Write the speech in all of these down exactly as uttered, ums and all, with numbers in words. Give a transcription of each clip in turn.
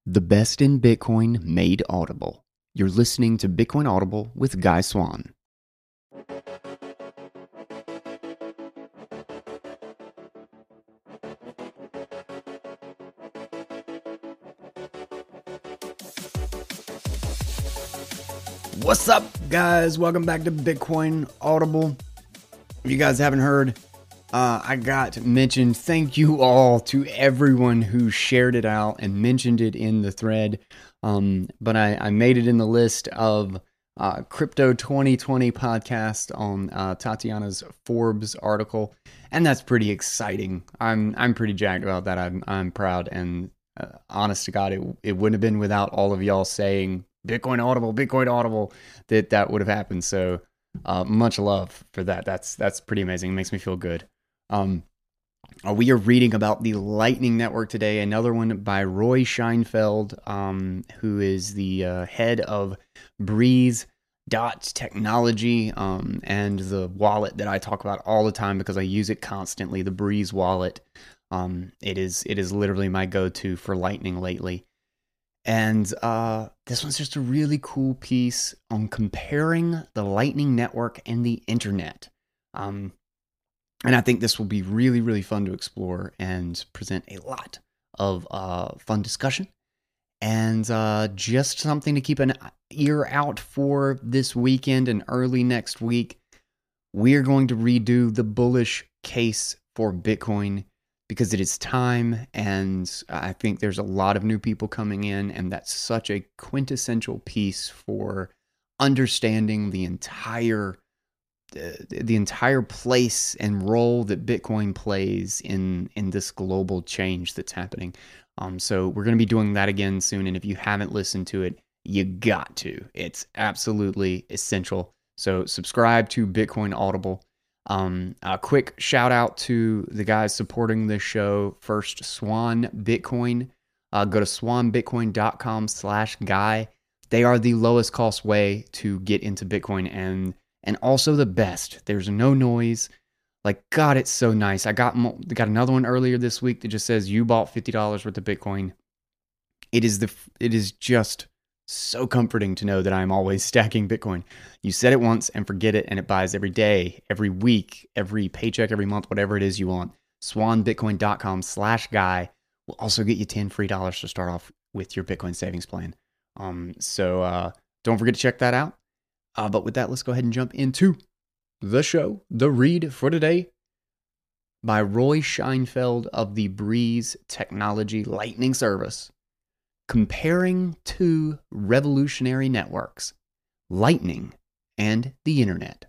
The best in Bitcoin made audible. You're listening to Bitcoin Audible with Guy Swan. What's up, guys? Welcome back to Bitcoin Audible. If you guys haven't heard, uh, I got mentioned. Thank you all to everyone who shared it out and mentioned it in the thread. Um, but I, I made it in the list of uh, Crypto twenty twenty podcast on uh, Tatiana's Forbes article, and that's pretty exciting. I'm I'm pretty jacked about that. I'm I'm proud, and uh, honest to God, it it wouldn't have been without all of y'all saying Bitcoin Audible, Bitcoin Audible, that that would have happened. So uh, much love for that. That's that's pretty amazing. It makes me feel good. Um, uh, we are reading about the Lightning Network today. Another one by Roy Scheinfeld, um, who is the uh, head of Breeze Dot Technology, um, and the wallet that I talk about all the time because I use it constantly. The Breeze wallet. Um, it is it is literally my go-to for Lightning lately. And uh, this one's just a really cool piece on comparing the Lightning Network and the internet. Um, and I think this will be really, really fun to explore and present a lot of uh, fun discussion. And uh, just something to keep an ear out for this weekend and early next week. We're going to redo the bullish case for Bitcoin, because it is time, and I think there's a lot of new people coming in, and that's such a quintessential piece for understanding the entire uh, the entire place and role that Bitcoin plays in in this global change that's happening. Um, so we're going to be doing that again soon, and if you haven't listened to it, you got to. It's absolutely essential. So subscribe to Bitcoin Audible. Um, a quick shout out to the guys supporting this show. First, Swan Bitcoin. Uh, go to swanbitcoin.com slash guy. They are the lowest cost way to get into Bitcoin, and and also the best. There's no noise. Like, God, it's so nice. I got got another one earlier this week that just says you bought fifty dollars worth of Bitcoin. It is the it is just so comforting to know that I'm always stacking Bitcoin. You set it once and forget it, and it buys every day, every week, every paycheck, every month, whatever it is you want. swanbitcoin.com slash guy will also get you ten free dollars to start off with your Bitcoin savings plan. Um, so uh, don't forget to check that out. Uh, but with that, let's go ahead and jump into the show, the read for today by Roy Scheinfeld of the Breeze Technology Lightning Service. Comparing two revolutionary networks, Lightning and the Internet.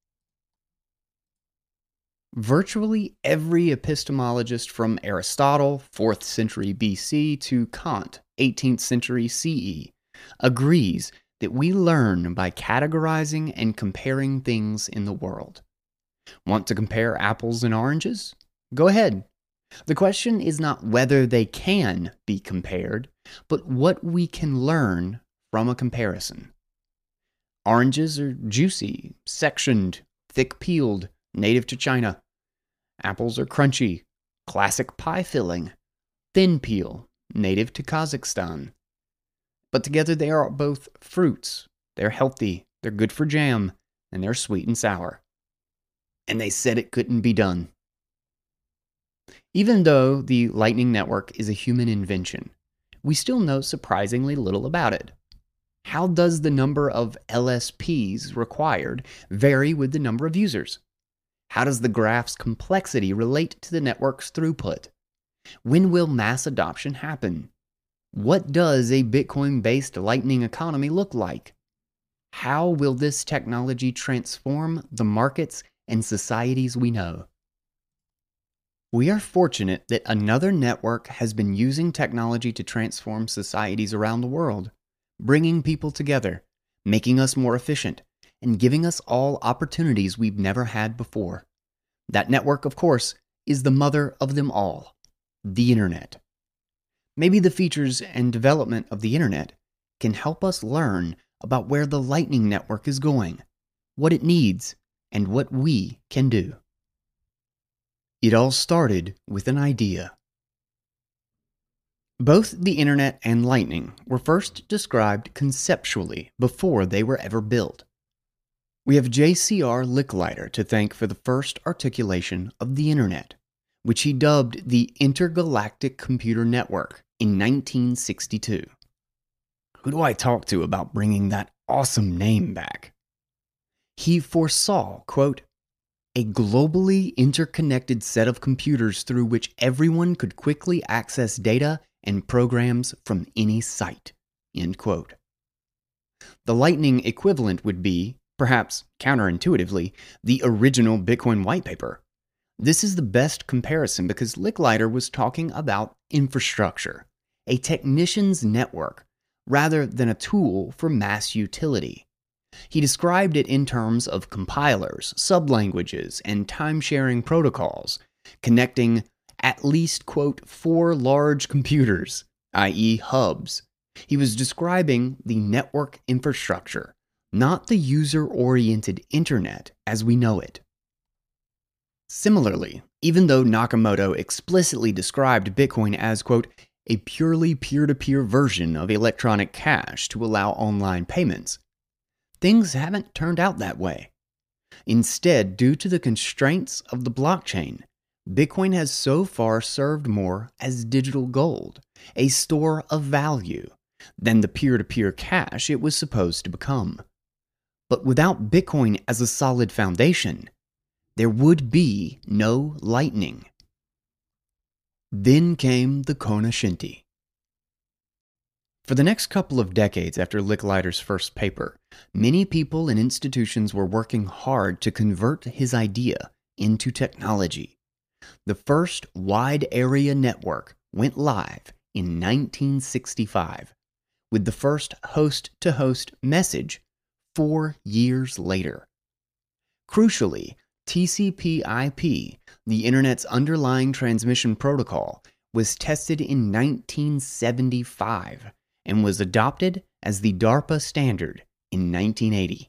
Virtually every epistemologist from Aristotle, fourth century B C, to Kant, eighteenth century C E, agrees that we learn by categorizing and comparing things in the world. Want to compare apples and oranges? Go ahead. The question is not whether they can be compared, but what we can learn from a comparison. Oranges are juicy, sectioned, thick-peeled, native to China. Apples are crunchy, classic pie filling, thin peel, native to Kazakhstan. But together they are both fruits. They're healthy, they're good for jam, and they're sweet and sour. And they said it couldn't be done. Even though the Lightning Network is a human invention, we still know surprisingly little about it. How does the number of L S Ps required vary with the number of users? How does the graph's complexity relate to the network's throughput? When will mass adoption happen? What does a Bitcoin-based Lightning economy look like? How will this technology transform the markets and societies we know? We are fortunate that another network has been using technology to transform societies around the world, bringing people together, making us more efficient, and giving us all opportunities we've never had before. That network, of course, is the mother of them all, the Internet. Maybe the features and development of the Internet can help us learn about where the Lightning Network is going, what it needs, and what we can do. It all started with an idea. Both the internet and lightning were first described conceptually before they were ever built. We have J C R Licklider to thank for the first articulation of the internet, which he dubbed the Intergalactic Computer Network in nineteen sixty-two. Who do I talk to about bringing that awesome name back? He foresaw, quote, a globally interconnected set of computers through which everyone could quickly access data and programs from any site, end quote. The Lightning equivalent would be, perhaps counterintuitively, the original Bitcoin white paper. This is the best comparison because Licklider was talking about infrastructure, a technician's network, rather than a tool for mass utility. He described it in terms of compilers, sublanguages, and time-sharing protocols, connecting at least, quote, four large computers, that is hubs. He was describing the network infrastructure, not the user-oriented internet as we know it. Similarly, even though Nakamoto explicitly described Bitcoin as, quote, a purely peer-to-peer version of electronic cash to allow online payments, things haven't turned out that way. Instead, due to the constraints of the blockchain, Bitcoin has so far served more as digital gold, a store of value, than the peer-to-peer cash it was supposed to become. But without Bitcoin as a solid foundation, there would be no Lightning. Then came the Kona Shinty. For the next couple of decades after Licklider's first paper, many people and institutions were working hard to convert his idea into technology. The first wide area network went live in nineteen sixty-five, with the first host-to-host message four years later. Crucially, T C P I P, the Internet's underlying transmission protocol, was tested in nineteen seventy-five and was adopted as the DARPA standard in nineteen eighty.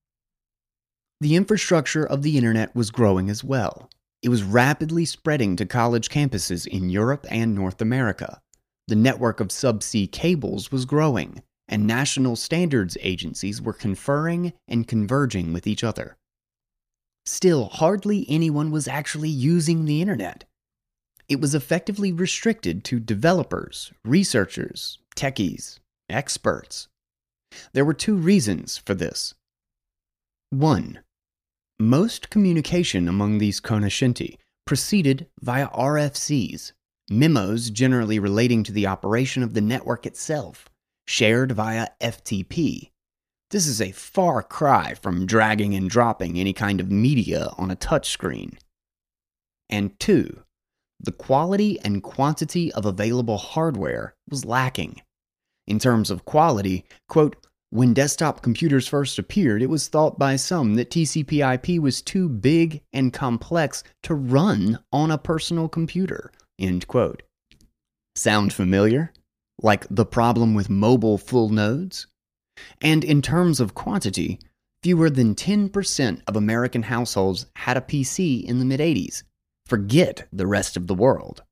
The infrastructure of the Internet was growing as well. It was rapidly spreading to college campuses in Europe and North America. The network of subsea cables was growing, and national standards agencies were conferring and converging with each other. Still, hardly anyone was actually using the internet. It was effectively restricted to developers, researchers, techies, experts. There were two reasons for this. One, most communication among these Kona Shinty proceeded via R F Cs, memos generally relating to the operation of the network itself, shared via F T P. This is a far cry from dragging and dropping any kind of media on a touchscreen. And two, the quality and quantity of available hardware was lacking. In terms of quality, quote, when desktop computers first appeared, it was thought by some that T C P I P was too big and complex to run on a personal computer, end quote. Sound familiar? Like the problem with mobile full nodes? And in terms of quantity, fewer than ten percent of American households had a P C in the mid-eighties. Forget the rest of the world.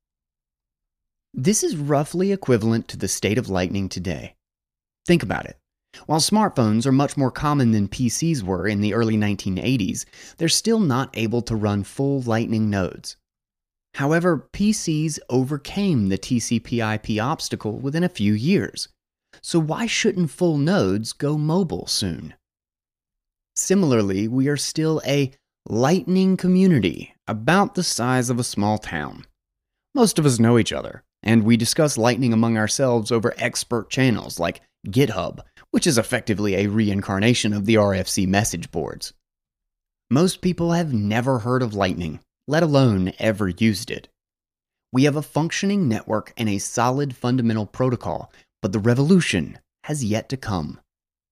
This is roughly equivalent to the state of Lightning today. Think about it. While smartphones are much more common than P Cs were in the early nineteen eighties, they're still not able to run full Lightning nodes. However, P Cs overcame the T C P I P obstacle within a few years. So why shouldn't full nodes go mobile soon? Similarly, we are still a Lightning community about the size of a small town. Most of us know each other, and we discuss Lightning among ourselves over expert channels like GitHub, which is effectively a reincarnation of the R F C message boards. Most people have never heard of Lightning, let alone ever used it. We have a functioning network and a solid fundamental protocol, but the revolution has yet to come.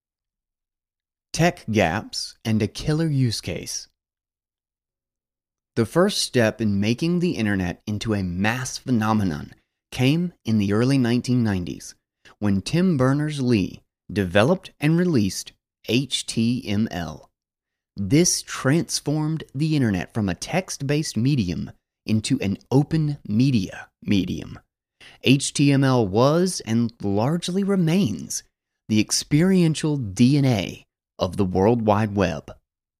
Tech gaps and a killer use case. The first step in making the internet into a mass phenomenon came in the early nineteen nineties, when Tim Berners-Lee developed and released H T M L. This transformed the internet from a text-based medium into an open media medium, H T M L was, and largely remains, the experiential D N A of the World Wide Web.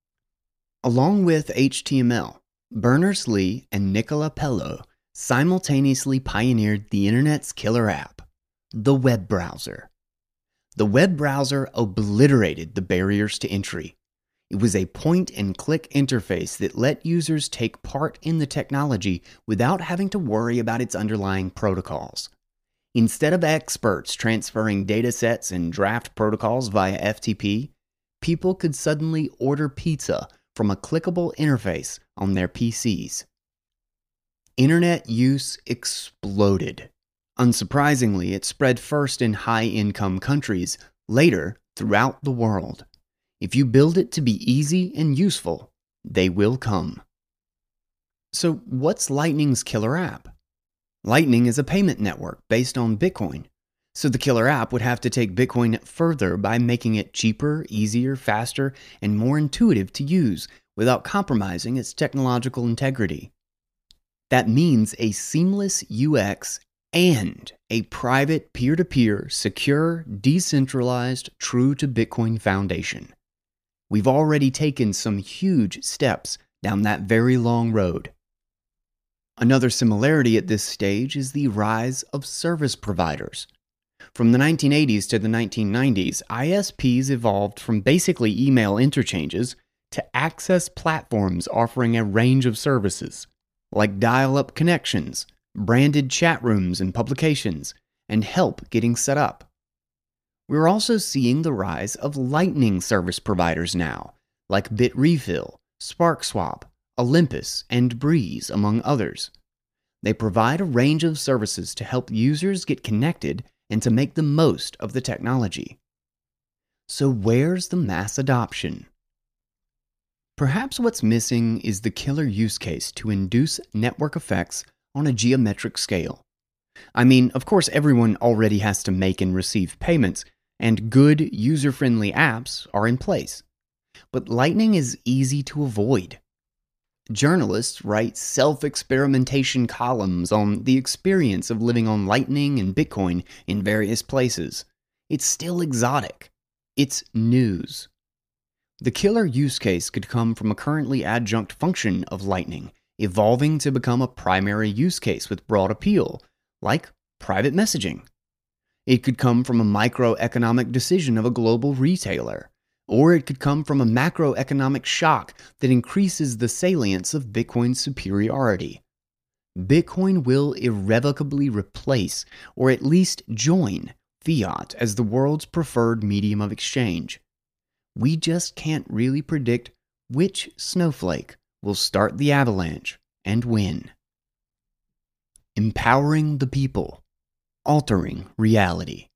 Along with H T M L, Berners-Lee and Nicola Pello simultaneously pioneered the Internet's killer app, the web browser. The web browser obliterated the barriers to entry. It was a point-and-click interface that let users take part in the technology without having to worry about its underlying protocols. Instead of experts transferring datasets and draft protocols via F T P, people could suddenly order pizza from a clickable interface on their P Cs. Internet use exploded. Unsurprisingly, it spread first in high-income countries, later throughout the world. If you build it to be easy and useful, they will come. So what's Lightning's killer app? Lightning is a payment network based on Bitcoin. So the killer app would have to take Bitcoin further by making it cheaper, easier, faster, and more intuitive to use without compromising its technological integrity. That means a seamless U X and a private peer-to-peer, secure, decentralized, true to Bitcoin foundation. We've already taken some huge steps down that very long road. Another similarity at this stage is the rise of service providers. From the nineteen eighties to the nineteen nineties, I S Ps evolved from basically email interchanges to access platforms offering a range of services, like dial-up connections, branded chat rooms and publications, and help getting set up. We're also seeing the rise of Lightning service providers now, like Bitrefill, SparkSwap, Olympus, and Breeze, among others. They provide a range of services to help users get connected and to make the most of the technology. So where's the mass adoption? Perhaps what's missing is the killer use case to induce network effects on a geometric scale. I mean, of course, everyone already has to make and receive payments, and good, user-friendly apps are in place. But Lightning is easy to avoid. Journalists write self-experimentation columns on the experience of living on Lightning and Bitcoin in various places. It's still exotic. It's news. The killer use case could come from a currently adjunct function of Lightning, evolving to become a primary use case with broad appeal, like private messaging. It could come from a microeconomic decision of a global retailer, or it could come from a macroeconomic shock that increases the salience of Bitcoin's superiority. Bitcoin will irrevocably replace, or at least join, fiat as the world's preferred medium of exchange. We just can't really predict which snowflake will start the avalanche and when. Empowering the people. Altering reality.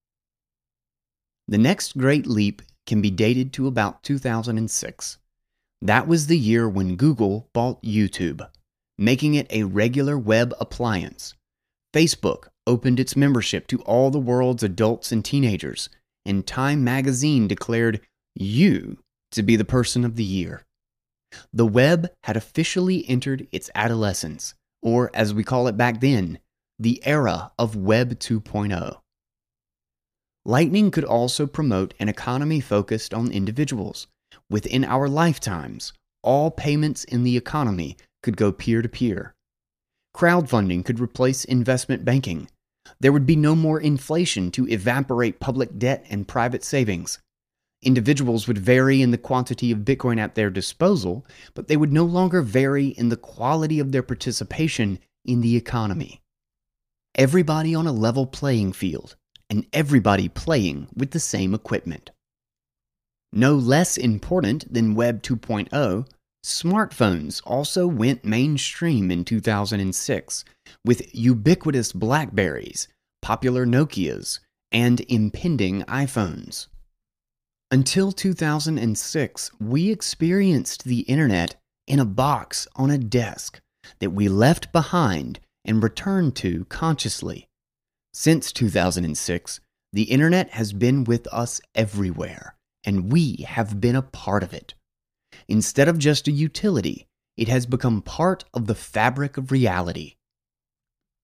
The next great leap can be dated to about two thousand six. That was the year when Google bought YouTube, making it a regular web appliance. Facebook opened its membership to all the world's adults and teenagers, and Time magazine declared you to be the person of the year. The web had officially entered its adolescence, or as we call it back then, the era of Web two point oh. Lightning could also promote an economy focused on individuals. Within our lifetimes, all payments in the economy could go peer-to-peer. Crowdfunding could replace investment banking. There would be no more inflation to evaporate public debt and private savings. Individuals would vary in the quantity of Bitcoin at their disposal, but they would no longer vary in the quality of their participation in the economy. Everybody on a level playing field, and everybody playing with the same equipment. No less important than Web two point oh, smartphones also went mainstream in two thousand six, with ubiquitous BlackBerries, popular Nokias, and impending iPhones. Until two thousand six, we experienced the internet in a box on a desk that we left behind and returned to consciously. Since two thousand six, the internet has been with us everywhere, and we have been a part of it. Instead of just a utility, it has become part of the fabric of reality.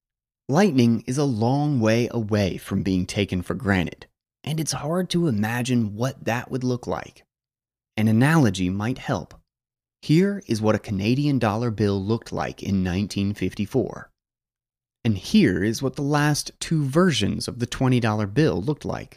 Lightning is a long way away from being taken for granted, and it's hard to imagine what that would look like. An analogy might help. Here is what a Canadian dollar bill looked like in nineteen fifty-four. And here is what the last two versions of the twenty dollar bill looked like.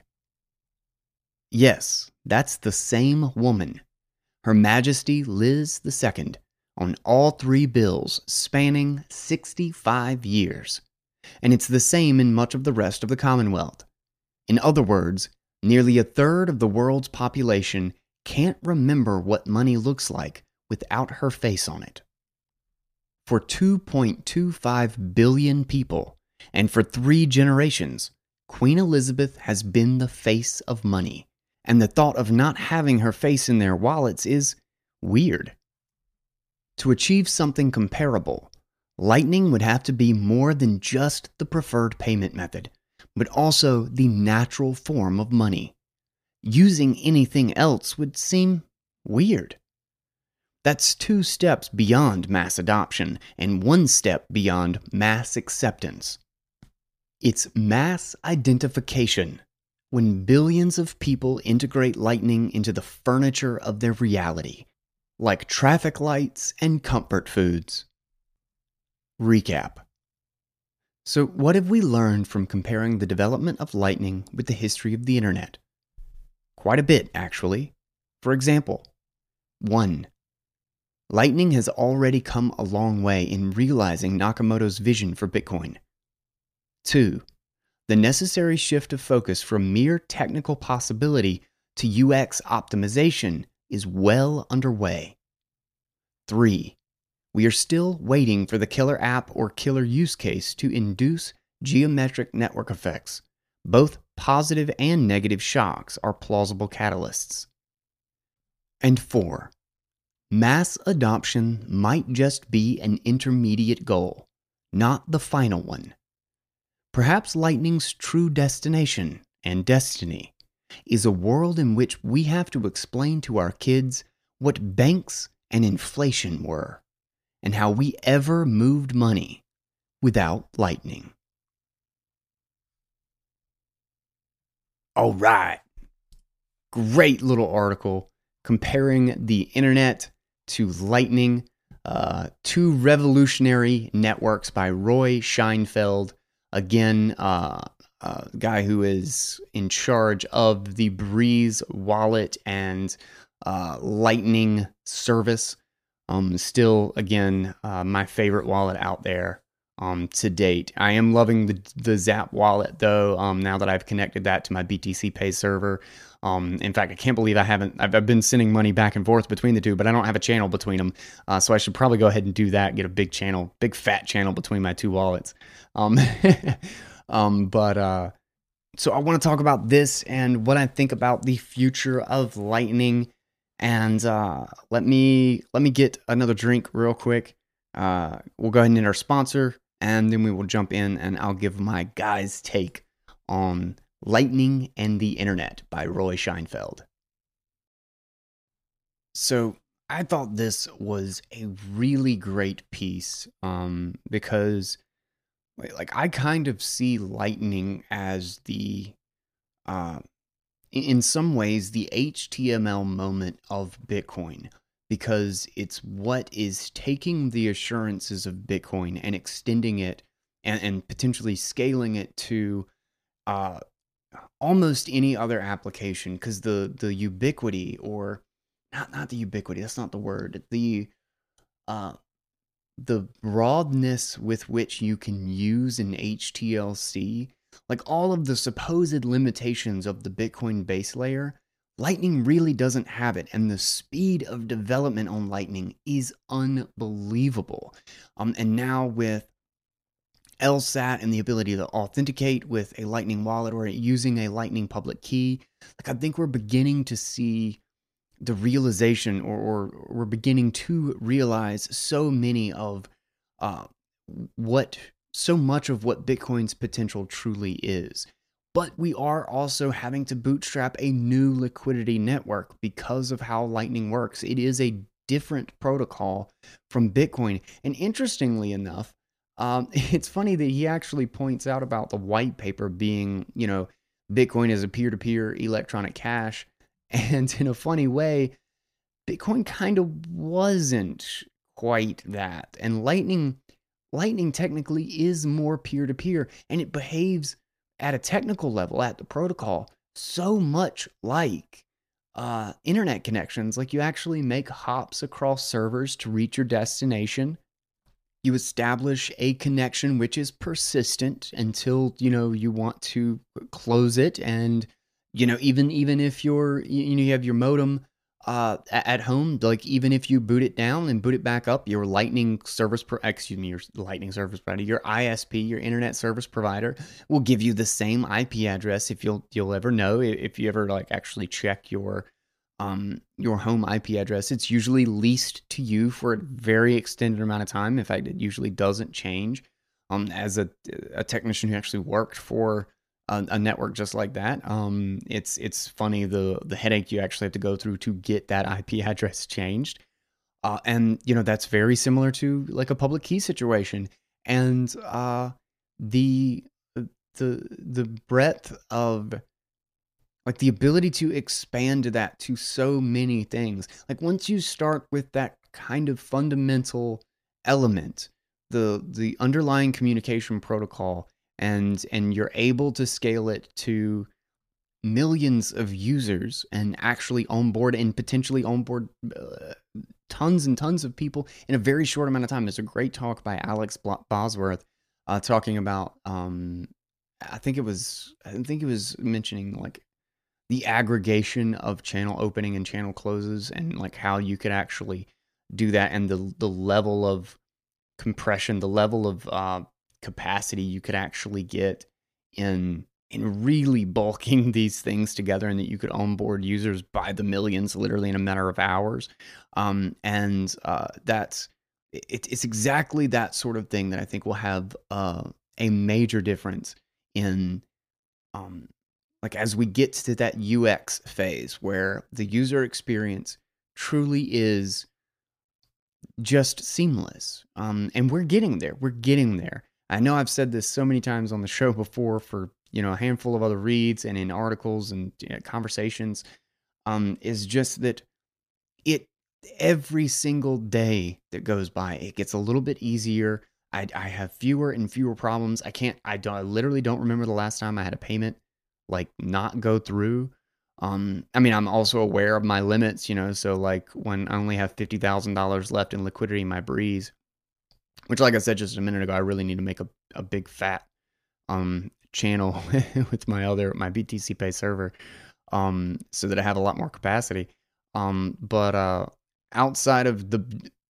Yes, that's the same woman, Her Majesty Liz the Second, on all three bills spanning sixty-five years. And it's the same in much of the rest of the Commonwealth. In other words, nearly a third of the world's population can't remember what money looks like without her face on it. For two point two five billion people, and for three generations, Queen Elizabeth has been the face of money, and the thought of not having her face in their wallets is weird. To achieve something comparable, Lightning would have to be more than just the preferred payment method, but also the natural form of money. Using anything else would seem weird. That's two steps beyond mass adoption and one step beyond mass acceptance. It's mass identification, when billions of people integrate Lightning into the furniture of their reality, like traffic lights and comfort foods. Recap. So what have we learned from comparing the development of Lightning with the history of the internet? Quite a bit, actually. For example, one. Lightning has already come a long way in realizing Nakamoto's vision for Bitcoin. Two. The necessary shift of focus from mere technical possibility to U X optimization is well underway. Three. We are still waiting for the killer app or killer use case to induce geometric network effects. Both positive and negative shocks are plausible catalysts. And four. Mass adoption might just be an intermediate goal, not the final one. Perhaps Lightning's true destination and destiny is a world in which we have to explain to our kids what banks and inflation were, and how we ever moved money without Lightning. All right. Great little article comparing the internet to Lightning. Uh, two revolutionary networks by Roy Scheinfeld. Again, uh, a guy who is in charge of the Breeze wallet and uh, Lightning service. Um, still, again, uh, my favorite wallet out there um, to date. I am loving the the Zap wallet, though, um, now that I've connected that to my B T C Pay server. Um, in fact, I can't believe I haven't, I've, I've been sending money back and forth between the two, but I don't have a channel between them. Uh, so I should probably go ahead and do that, get a big channel, big fat channel between my two wallets. Um, um, but, uh, so I want to talk about this and what I think about the future of Lightning. And uh, let me let me get another drink real quick. Uh, we'll go ahead and hit our sponsor, and then we will jump in, and I'll give my guy's take on Lightning and the Internet by Roy Scheinfeld. So I thought this was a really great piece um, because, like, I kind of see Lightning as the uh, in some ways, the H T M L moment of Bitcoin, because it's what is taking the assurances of Bitcoin and extending it and, and potentially scaling it to uh, almost any other application, because the, the ubiquity, or not, not the ubiquity, that's not the word, the, uh, the broadness with which you can use an H T L C, like all of the supposed limitations of the Bitcoin base layer, Lightning really doesn't have it, and the speed of development on Lightning is unbelievable. Um, and now with L S A T and the ability to authenticate with a Lightning wallet or using a Lightning public key, like I think we're beginning to see the realization, or, or we're beginning to realize so many of uh, what. so much of what Bitcoin's potential truly is. But we are also having to bootstrap a new liquidity network because of how Lightning works. It is a different protocol from Bitcoin. And interestingly enough, Um, it's funny that he actually points out about the white paper being, you know, Bitcoin as a peer-to-peer electronic cash. And in a funny way, Bitcoin kind of wasn't quite that. And Lightning, Lightning technically is more peer-to-peer, and it behaves at a technical level at the protocol so much like uh, internet connections. Like you actually make hops across servers to reach your destination. You establish a connection which is persistent until you know you want to close it, and you know even even if you're you know you have your modem uh at home, like even if you boot it down and boot it back up, your lightning service pro- excuse me your lightning service provider, your I S P, your internet service provider, will give you the same I P address. If you'll you'll ever know, if you ever like actually check your um, your home I P address, it's usually leased to you for a very extended amount of time. In fact, it usually doesn't change. Um, as a, a technician who actually worked for a, a network just like that, um, it's it's funny the the headache you actually have to go through to get that I P address changed. Uh, and you know that's very similar to like a public key situation. And uh, the the the breadth of like the ability to expand that to so many things. Like once you start with that kind of fundamental element, the the underlying communication protocol, and and you're able to scale it to millions of users and actually onboard and potentially onboard uh, tons and tons of people in a very short amount of time. There's a great talk by Alex Bosworth uh, talking about um, I think it was I think it was mentioning like the aggregation of channel opening and channel closes, and like how you could actually do that, and the the level of compression, the level of uh, capacity you could actually get in in really bulking these things together, and that you could onboard users by the millions literally in a matter of hours. Um, and uh, that's it, it's exactly that sort of thing that I think will have uh, a major difference in um, like as we get to that U X phase where the user experience truly is just seamless. Um, and we're getting there. We're getting there. I know I've said this so many times on the show before for, you know, a handful of other reads and in articles and you know, conversations, um, is just that it every single day that goes by, it gets a little bit easier. I, I have fewer and fewer problems. I can't, I, don't, I literally don't remember the last time I had a payment like not go through. Um, I mean, I'm also aware of my limits, you know, so like when I only have fifty thousand dollars left in liquidity in my Breeze, which like I said just a minute ago, I really need to make a, a big fat um channel with my other, my B T C Pay server, um, so that I have a lot more capacity. Um, but uh, outside of the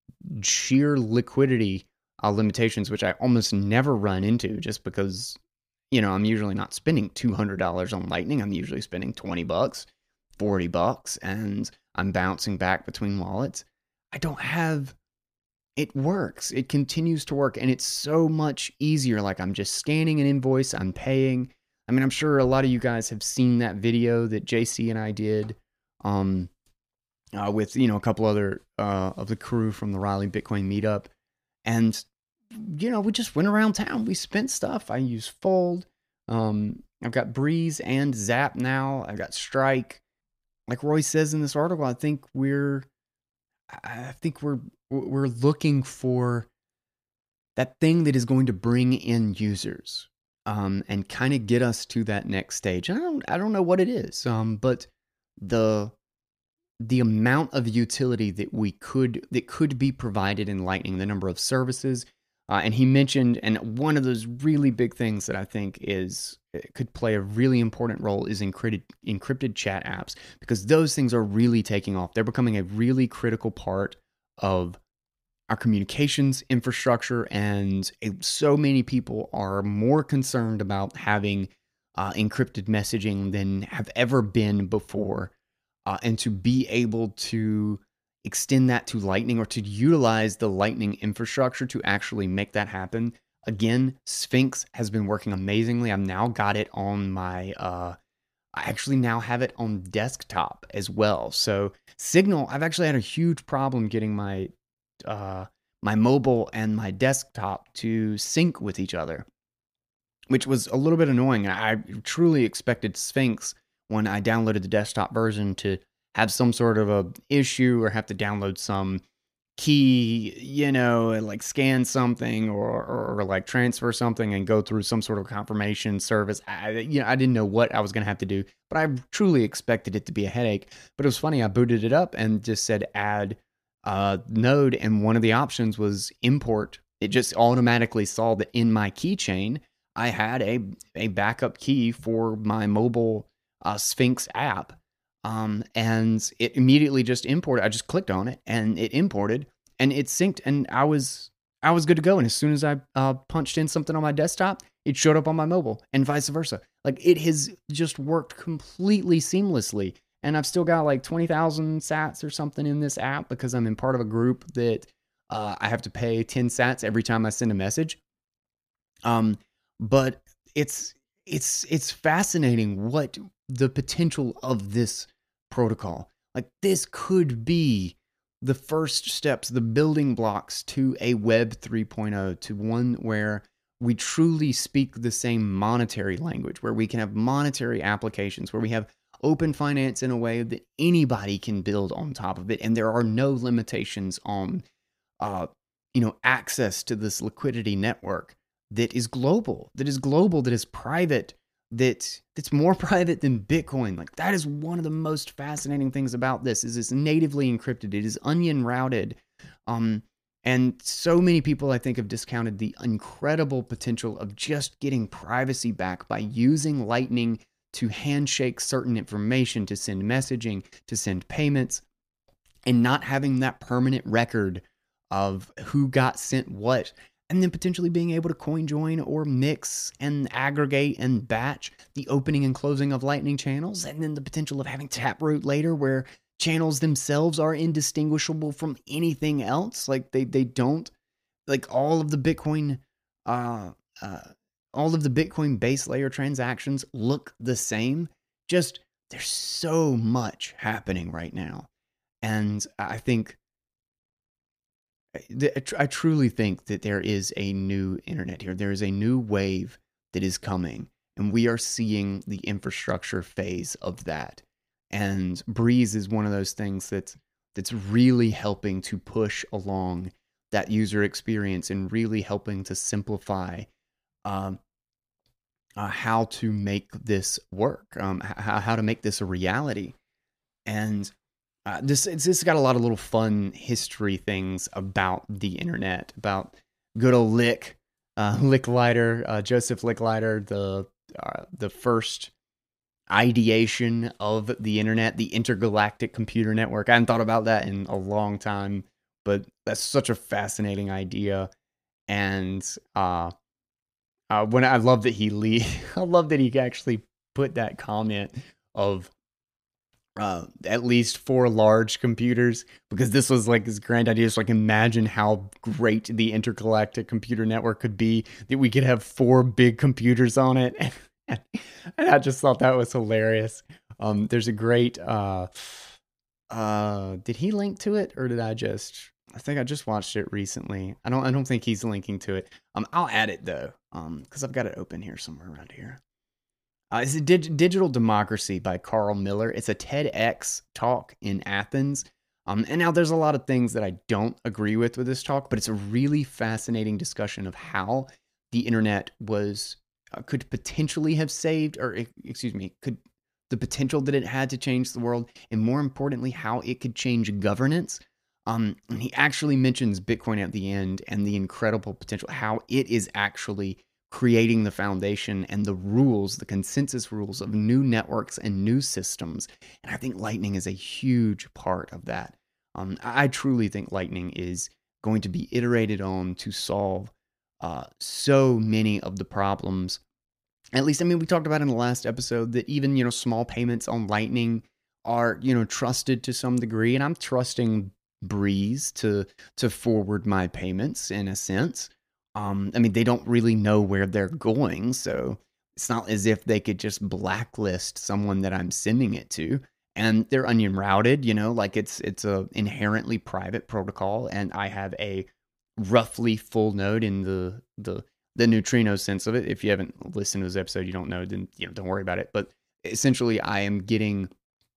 sheer liquidity uh, limitations, which I almost never run into just because you know, I'm usually not spending two hundred dollars on Lightning. I'm usually spending twenty bucks, forty bucks, and I'm bouncing back between wallets. I don't have, it works. It continues to work, and it's so much easier. Like I'm just scanning an invoice, I'm paying. I mean, I'm sure a lot of you guys have seen that video that J C and I did um, uh, with, you know, a couple other uh, of the crew from the Raleigh Bitcoin meetup. And you know, we just went around town. We spent stuff. I use Fold. Um, I've got Breeze and Zap now. I've got Strike. Like Roy says in this article, I think we're, I think we're, we're looking for that thing that is going to bring in users, um, and kind of get us to that next stage. And I don't, I don't know what it is, um, but the the amount of utility that we could that could be provided in Lightning, the number of services, uh, and he mentioned, and one of those really big things that I think is could play a really important role is encrypted encrypted chat apps, because those things are really taking off. They're becoming a really critical part of our communications infrastructure, and it, so many people are more concerned about having uh, encrypted messaging than have ever been before. Uh, and to be able to extend that to Lightning, or to utilize the Lightning infrastructure to actually make that happen. Again, Sphinx has been working amazingly. I've now got it on my, uh, I actually now have it on desktop as well. So Signal, I've actually had a huge problem getting my, uh, my mobile and my desktop to sync with each other, which was a little bit annoying. I truly expected Sphinx when I downloaded the desktop version to have some sort of a issue or have to download some key, you know, and like scan something or, or, or like transfer something and go through some sort of confirmation service. I, you know, I didn't know what I was going to have to do, but I truly expected it to be a headache. But it was funny. I booted it up and just said add uh, node, and one of the options was import. It just automatically saw that in my keychain, I had a, a backup key for my mobile uh, Sphinx app. Um, and it immediately just imported. I just clicked on it and it imported and it synced, and I was I was good to go. And as soon as I uh, punched in something on my desktop, it showed up on my mobile, and vice versa. Like, it has just worked completely seamlessly. And I've still got like twenty thousand sats or something in this app because I'm in part of a group that uh, I have to pay ten sats every time I send a message. Um, but it's it's it's fascinating what the potential of this protocol. Like, this could be the first steps, the building blocks to a Web three point oh, to one where we truly speak the same monetary language, where we can have monetary applications, where we have open finance in a way that anybody can build on top of it, and there are no limitations on, uh, you know, access to this liquidity network that is global, that is global, that is private, that that's more private than Bitcoin. Like, that is one of the most fascinating things about this, is it's natively encrypted. It is onion routed. Um, and so many people, I think, have discounted the incredible potential of just getting privacy back by using Lightning to handshake certain information, to send messaging, to send payments, and not having that permanent record of who got sent what. And then potentially being able to coin join or mix and aggregate and batch the opening and closing of Lightning channels. And then the potential of having Taproot later, where channels themselves are indistinguishable from anything else. Like, they, they don't, like, all of the Bitcoin, uh, uh, all of the Bitcoin base layer transactions look the same. Just, there's so much happening right now. And I think, I truly think that there is a new internet here. There is a new wave that is coming, and we are seeing the infrastructure phase of that. And Breeze is one of those things that's that's really helping to push along that user experience and really helping to simplify um, uh, how to make this work, um, how, how to make this a reality. And Uh, this it's, it's got a lot of little fun history things about the internet, about good old Lick, uh, Licklider, uh, Joseph Licklider, the uh, the first ideation of the internet, the intergalactic computer network. I hadn't thought about that in a long time, but that's such a fascinating idea. And uh, uh, when I love that he le- I love that he actually put that comment of Uh, at least four large computers, because this was like his grand idea. Is like, imagine how great the intergalactic computer network could be, that we could have four big computers on it. And I just thought that was hilarious. Um, there's a great, uh, uh, did he link to it, or did I just, I think I just watched it recently. I don't, I don't think he's linking to it. Um, I'll add it though, um, cause I've got it open here somewhere around here. Uh, it's a Dig- Digital Democracy by Carl Miller. It's a TEDx talk in Athens. Um, and now there's a lot of things that I don't agree with with this talk, but it's a really fascinating discussion of how the internet was, uh, could potentially have saved, or excuse me, could the potential that it had to change the world, and more importantly, how it could change governance. Um, and he actually mentions Bitcoin at the end and the incredible potential, how it is actually creating the foundation and the rules, the consensus rules of new networks and new systems. And I think Lightning is a huge part of that. Um, I truly think Lightning is going to be iterated on to solve uh, so many of the problems. At least, I mean, we talked about in the last episode that even, you know, small payments on Lightning are, you know, trusted to some degree. And I'm trusting Breeze to to forward my payments in a sense. Um, I mean, they don't really know where they're going, so it's not as if they could just blacklist someone that I'm sending it to. And they're onion routed, you know, like it's it's a inherently private protocol, and I have a roughly full node in the the the neutrino sense of it. If you haven't listened to this episode, you don't know, then you know, don't worry about it. But essentially, I am getting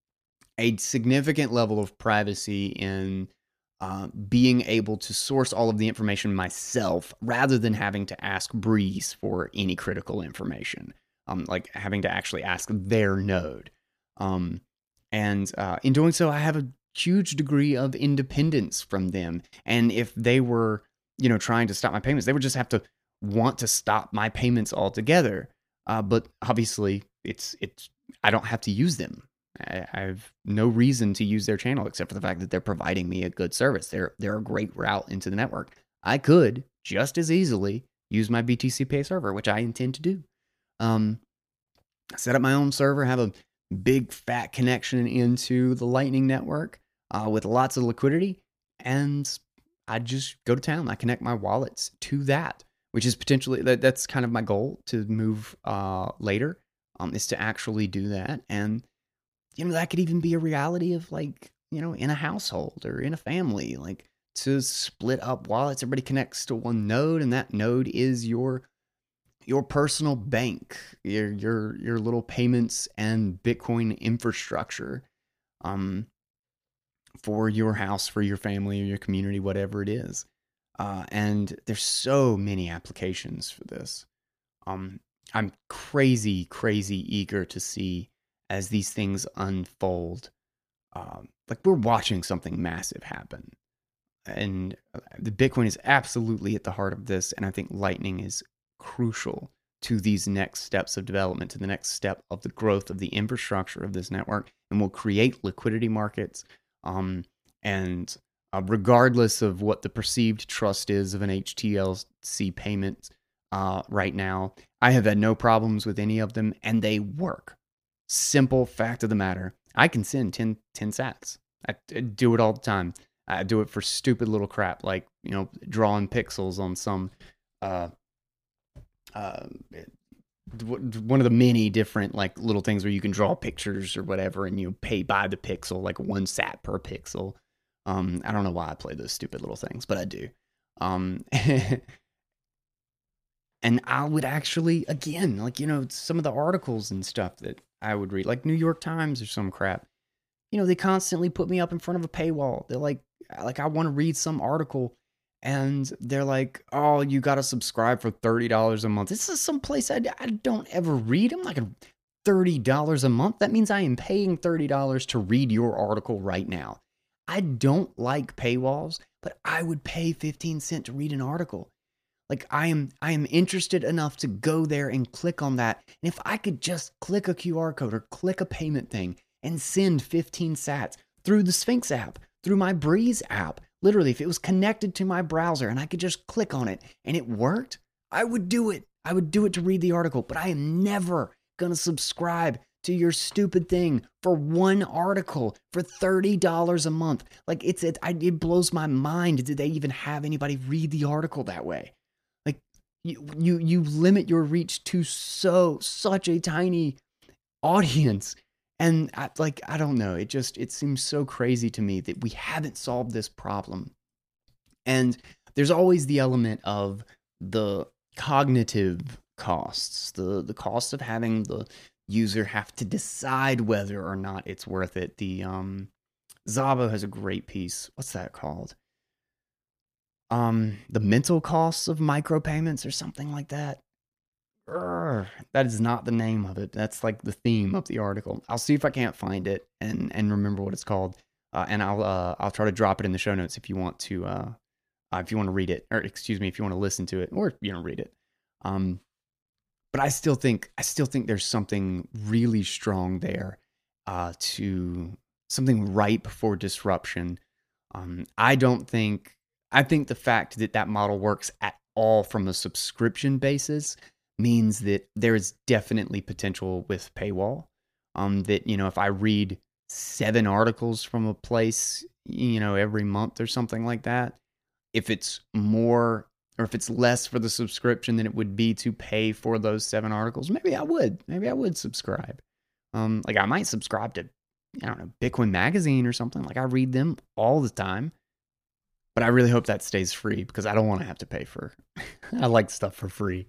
a significant level of privacy in uh, being able to source all of the information myself rather than having to ask Breeze for any critical information, um, like having to actually ask their node. Um, and uh, in doing so, I have a huge degree of independence from them. And if they were, you know, trying to stop my payments, they would just have to want to stop my payments altogether. Uh, but obviously, it's it's I don't have to use them. I, I have no reason to use their channel except for the fact that they're providing me a good service. They're they're a great route into the network. I could just as easily use my B T C Pay server, which I intend to do. Um, set up my own server, have a big fat connection into the Lightning Network uh, with lots of liquidity, and I just go to town. I connect my wallets to that, which is potentially that, that's kind of my goal to move uh, later. Um, is to actually do that, and you know that could even be a reality of like you know in a household or in a family, like to split up wallets. Everybody connects to one node, and that node is your your personal bank, your your your little payments and Bitcoin infrastructure, um, for your house, for your family, or your community, whatever it is. Uh, and there's so many applications for this. Um, I'm crazy, crazy eager to see as these things unfold. Um, like we're watching something massive happen, and the Bitcoin is absolutely at the heart of this. And I think Lightning is crucial to these next steps of development, to the next step of the growth of the infrastructure of this network, and will create liquidity markets. Um, and uh, regardless of what the perceived trust is of an H T L C payment uh, right now, I have had no problems with any of them, and they work. Simple fact of the matter, I can send ten, ten sats. I, I do it all the time. I do it for stupid little crap, like, you know, drawing pixels on some, uh, uh, one of the many different, like, little things where you can draw pictures or whatever, and you pay by the pixel, like one sat per pixel. Um, I don't know why I play those stupid little things, but I do. Um, and I would actually, again, like, you know, some of the articles and stuff that I would read, like New York Times or some crap, you know, they constantly put me up in front of a paywall. They're like, like I want to read some article, and they're like, oh, you got to subscribe for thirty dollars a month. This is some place I, I don't ever read. I'm like, thirty dollars a month? That means I am paying thirty dollars to read your article right now. I don't like paywalls, but I would pay fifteen cents to read an article. Like I am, I am interested enough to go there and click on that. And if I could just click a Q R code or click a payment thing and send fifteen sats through the Sphinx app, through my Breeze app, literally, if it was connected to my browser and I could just click on it and it worked, I would do it. I would do it to read the article, but I am never going to subscribe to your stupid thing for one article for thirty dollars a month. Like it's, it, I, it blows my mind. Did they even have anybody read the article that way? Like you, you, you limit your reach to so, such a tiny audience. And I, like, I don't know, it just, it seems so crazy to me that we haven't solved this problem. And there's always the element of the cognitive costs, the, the cost of having the user have to decide whether or not it's worth it. The, um, Szabo has a great piece. What's that called? Um, the mental costs of micropayments or something like that. Urgh, that is not the name of it. That's like the theme of the article. I'll see if I can't find it and and remember what it's called, uh, and I'll uh, I'll try to drop it in the show notes if you want to uh, uh, if you want to read it, or excuse me, if you want to listen to it, or you know read it. Um, but I still think I still think there's something really strong there, uh, to something ripe for disruption. Um, I don't think I think the fact that that model works at all from a subscription basis means that there is definitely potential with paywall. Um, that, you know, if I read seven articles from a place, you know, every month or something like that, if it's more or if it's less for the subscription than it would be to pay for those seven articles, maybe I would. Maybe I would subscribe. Um, like I might subscribe to, I don't know, Bitcoin Magazine or something. Like I read them all the time. But I really hope that stays free because I don't want to have to pay for. I like stuff for free.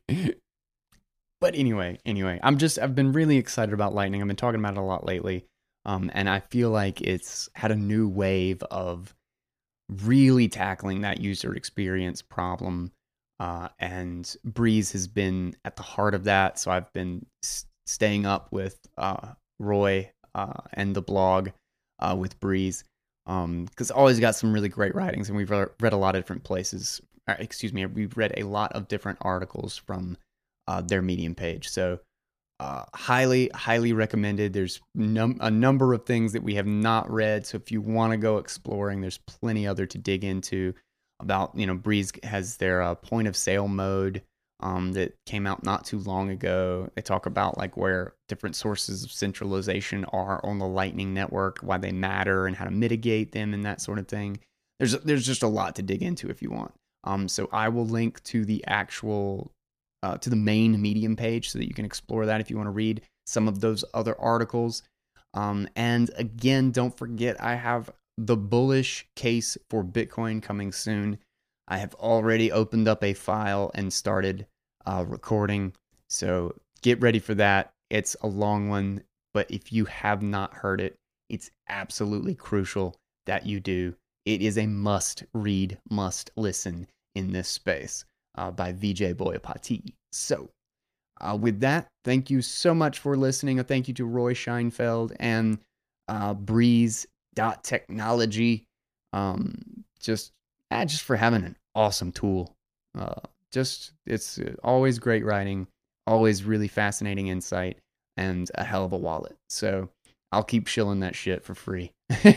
But anyway, anyway, I'm just I've been really excited about Lightning. I've been talking about it a lot lately, um, and I feel like it's had a new wave of really tackling that user experience problem. Uh, and Breeze has been at the heart of that. So I've been s- staying up with uh, Roy uh, and the blog uh, with Breeze because um, always got some really great writings, and we've re- read a lot of different places. Uh, excuse me, we've read a lot of different articles from uh, their Medium page. So uh, highly, highly recommended. There's num- a number of things that we have not read. So if you want to go exploring, there's plenty other to dig into. About, you know, Breeze has their uh, point of sale mode um, that came out not too long ago. They talk about like where different sources of centralization are on the Lightning Network, why they matter, and how to mitigate them, and that sort of thing. There's there's just a lot to dig into if you want. Um, so I will link to the actual uh, to the main Medium page so that you can explore that if you want to read some of those other articles. Um, and again, don't forget I have the bullish case for Bitcoin coming soon. I have already opened up a file and started uh, recording. So get ready for that. It's a long one, but if you have not heard it, it's absolutely crucial that you do. It is a must read, must listen in this space uh, by Vijay Boyapati. So uh, with that, thank you so much for listening. A thank you to Roy Scheinfeld and uh, Breeze dot technology, um, just uh, just for having an awesome tool. Uh, just it's always great writing, always really fascinating insight, and a hell of a wallet. So I'll keep shilling that shit for free.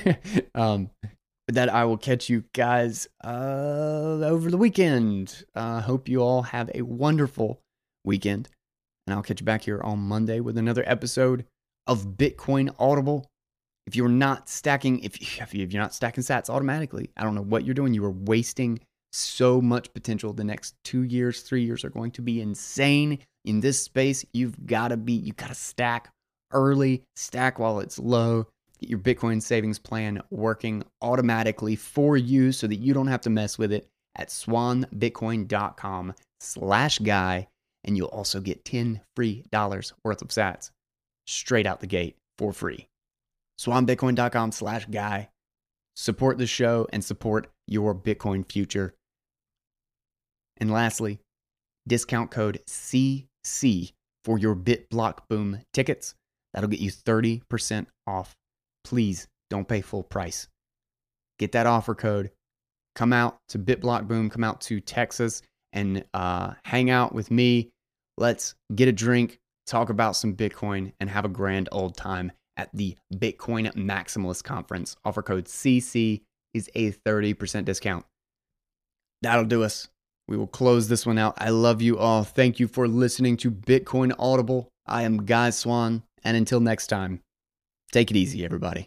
um, but that I will catch you guys uh, over the weekend. Uh, hope you all have a wonderful weekend, and I'll catch you back here on Monday with another episode of Bitcoin Audible. If you're not stacking, if, if you're not stacking sats automatically, I don't know what you're doing. You are wasting so much potential. The next two years, three years are going to be insane in this space. You've got to be, you got to stack early, stack while it's low. Get your Bitcoin savings plan working automatically for you so that you don't have to mess with it at swanbitcoin.com slash guy. And you'll also get ten free dollars worth of sats straight out the gate for free. swanbitcoin.com slash guy. Support the show and support your Bitcoin future. And lastly, discount code C C for your BitBlockBoom tickets. That'll get you thirty percent off. Please don't pay full price. Get that offer code. Come out to BitBlockBoom. Come out to Texas and uh, hang out with me. Let's get a drink, talk about some Bitcoin, and have a grand old time at the Bitcoin Maximalist Conference. Offer code C C is a thirty percent discount. That'll do us. We will close this one out. I love you all. Thank you for listening to Bitcoin Audible. I am Guy Swan, and until next time, take it easy, everybody.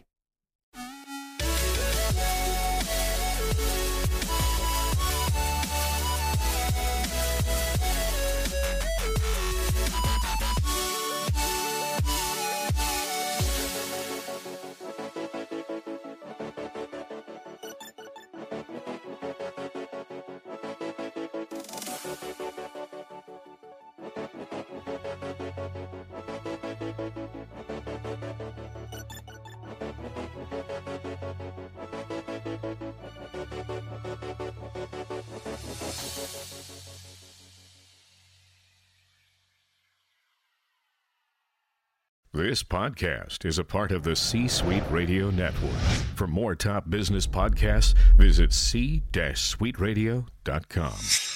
This podcast is a part of the C-Suite Radio Network. For more top business podcasts, visit c suite radio dot com.